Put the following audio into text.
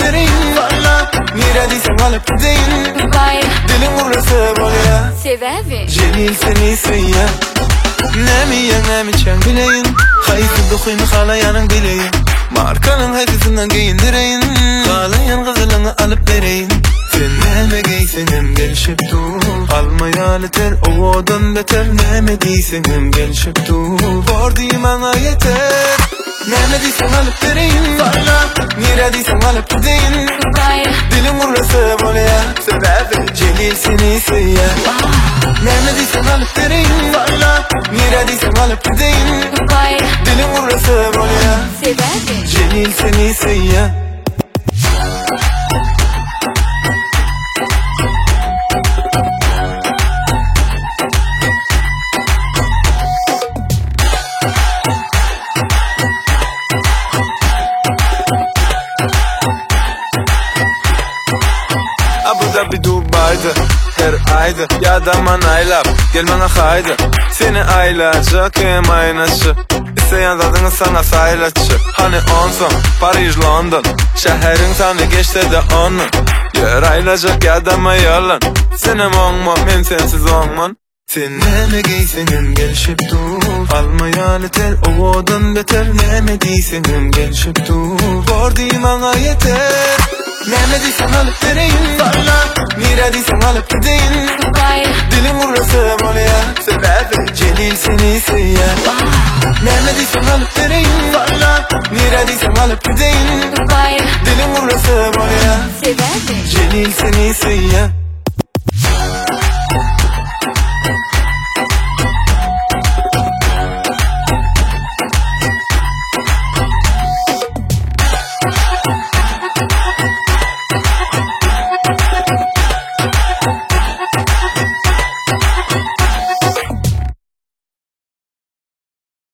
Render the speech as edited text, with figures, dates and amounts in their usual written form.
vereyim. Valla neredeysen alıp gideyim. Dilim uğrası bolya. Sebebi Celil seni sıyya. Nemi ya nemi çen bileyin. Hayıfı dokuyunu halayanın bileyin. Markanın hedisinden giyindireyin. Halayan kızılını alıp vereyim. Sen neme giysenim gelişip dur. Almaya yeter o odan beter. Neme giysenim gelişip dur. Bordiğim ana yeter. Neme diysen alıp vereyim. Valla neredeysen alıp gideyim. Dilim uğrası bolya. Sebebi Celil seni sıyya. Neme diysen alıp vereyim. Valla neredeysen alıp gideyim. Dilim uğrası bolya. Sebebi Celil seni sıyya. Abu Dhabi Dubai'de her ayda ya da manaylap gel bana haydi. Seni aylayacak hem aynaşı. İsteyen zadını sana saylaçı. Hani onsun Paris London şehrin sana geçti de onun. Yer aylayacak ya da mayalan. Senem olma men sensiz olman. Sen neme giysenim gelişip dur. Almaya yeter o odan beter. Neme giysenim gelişip dur. Bordiğim ana yeter. Neme diysen alıp vereyim. Valla neredeysen alıp gideyim. Dilim uğrası bolya. Sebebi Celil seni sıyya. Neme diysen alıp vereyim. Valla neredeysen alıp gideyim. Dilim uğrası bolya. Sebebi Celil seni sıyya.